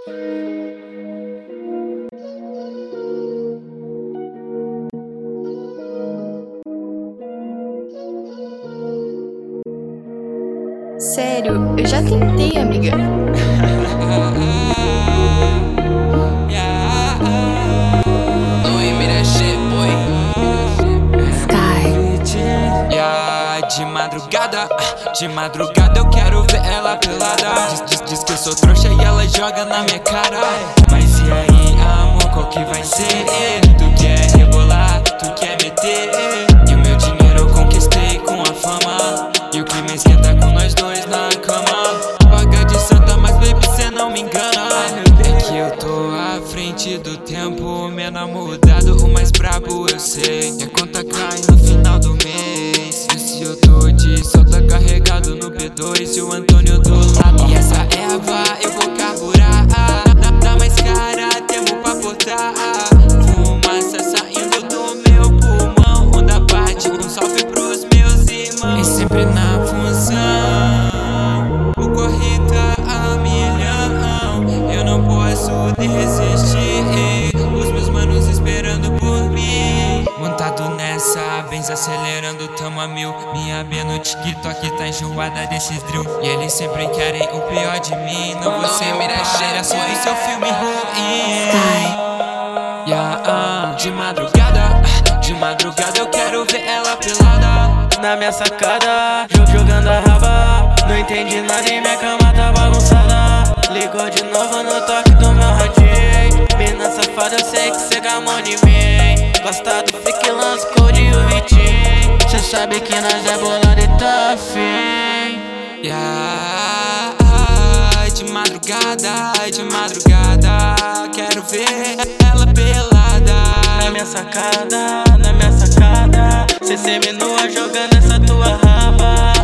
Sério, eu já tentei, amiga. De madrugada eu quero ver ela pelada. Diz que eu sou trouxa e ela joga na minha cara. Mas e aí, amor, qual que vai ser? Tu quer rebolar, tu quer meter. E o meu dinheiro eu conquistei com a fama. E o clima esquenta com nós dois na cama. Paga de santa, mas baby, cê não me engana. É que eu tô à frente do tempo. Menor mudado, o mais brabo eu sei. E a conta cai no final do mês. E se eu tô de sol, tá carregado no P2 e o Antônio do lado. E essa erva eu vou carburar. Dá mais cara, temos pra botar. Fumaça saindo do meu pulmão. Onda bate, um salve pros meus irmãos. E sempre na função, o corre tá a milhão. Eu não posso desistir. Os meus manos esperando por mim. Montado nessa Benz acelerando, tamo a mil. Minha B no TikTok tá enjoada desses drill. E eles sempre querem o pior de mim. Não vou ser uma palhaço em seu filme ruim. De madrugada eu quero ver ela pelada. Na minha sacada, jogando a raba. Não entendi nada e minha cama tá bagunçada. Ligou de novo no toque do meu radinho. Mina safada, eu sei que cê gamou em mim. Gosta do Fique Lance, Code e o Vitinho. Cê sabe que nós é bolado e tá afim. De madrugada, quero ver ela pelada. Na minha sacada, cê seminua jogando essa tua raba.